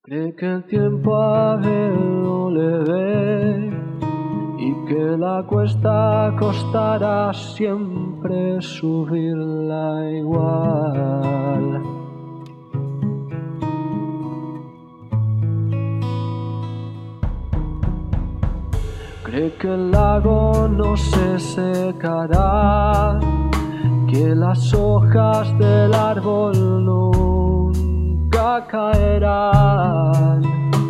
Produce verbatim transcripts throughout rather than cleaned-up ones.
Cree que el tiempo a él no le ve y que la cuesta costará siempre subirla igual. Cree que el lago no se secará, que las hojas del árbol nunca caerán.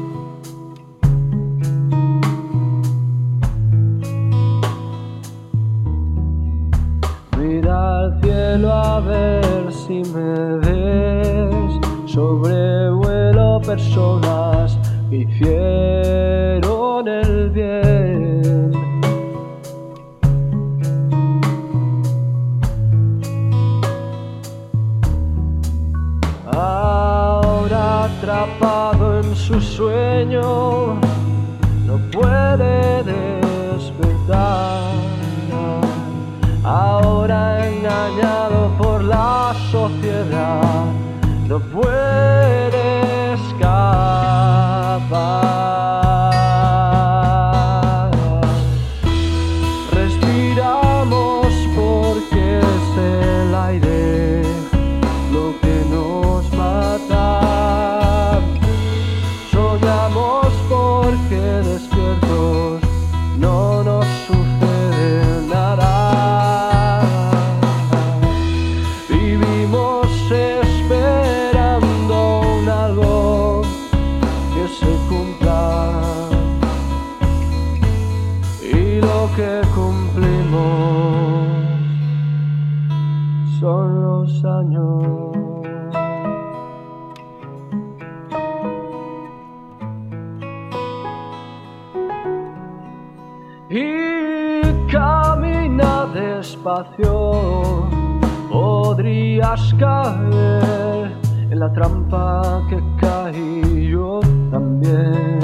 Mira al cielo a ver si me ves, sobrevuelo personas que hicieron el bien. Ahora atrapado en su sueño, no puede despertar. Ahora engañado por la sociedad, no puede escapar. Respiramos porque es el aire lo que nos mata. Soñamos porque despiertos no nos sucede nada. Vivimos esperando un algo que se cumpla, y lo que cumplimos son los años. Y camina despacio, podrías caer en la trampa que caí yo también.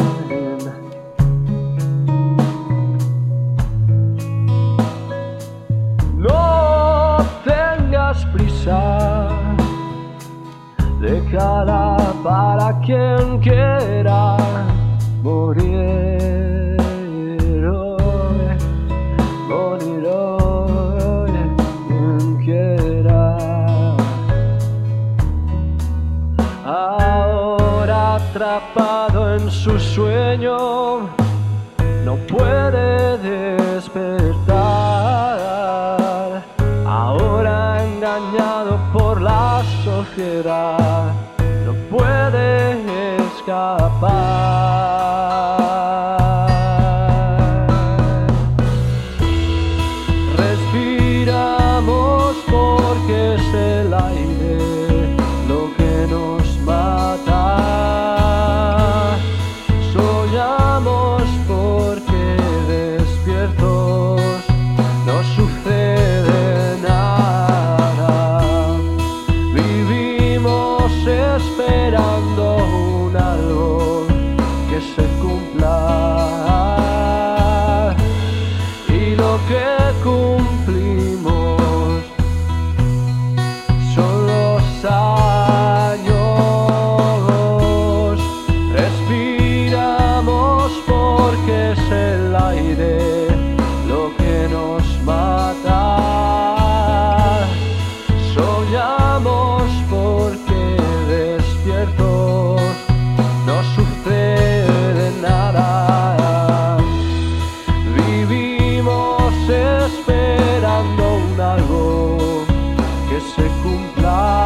No tengas prisa, déjala para quien quiera morir. Morir hoy, quien quiera. Ahora atrapado en su sueño, no puede despertar. Ahora engañado por la sociedad, no puede escapar. Respiramos porque es el aire lo que nos mata. Soñamos porque despiertos no sucede nada. Vivimos esperando un algo que se cumpla, y lo que cumplimos son los años. Respiramos porque es el aire lo que nos mata. Soñamos porque despiertos no sucede nada. Vivimos esperando un algo que se cumpla,